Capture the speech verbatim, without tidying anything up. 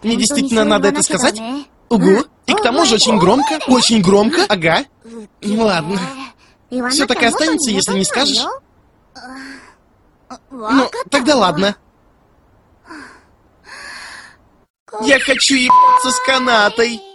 Мне действительно надо это сказать? Угу. И к тому же очень громко. Очень громко. Ага. Ну ладно. Все так и останется, если не скажешь. Ну, тогда ладно. Я хочу ебаться с канатой.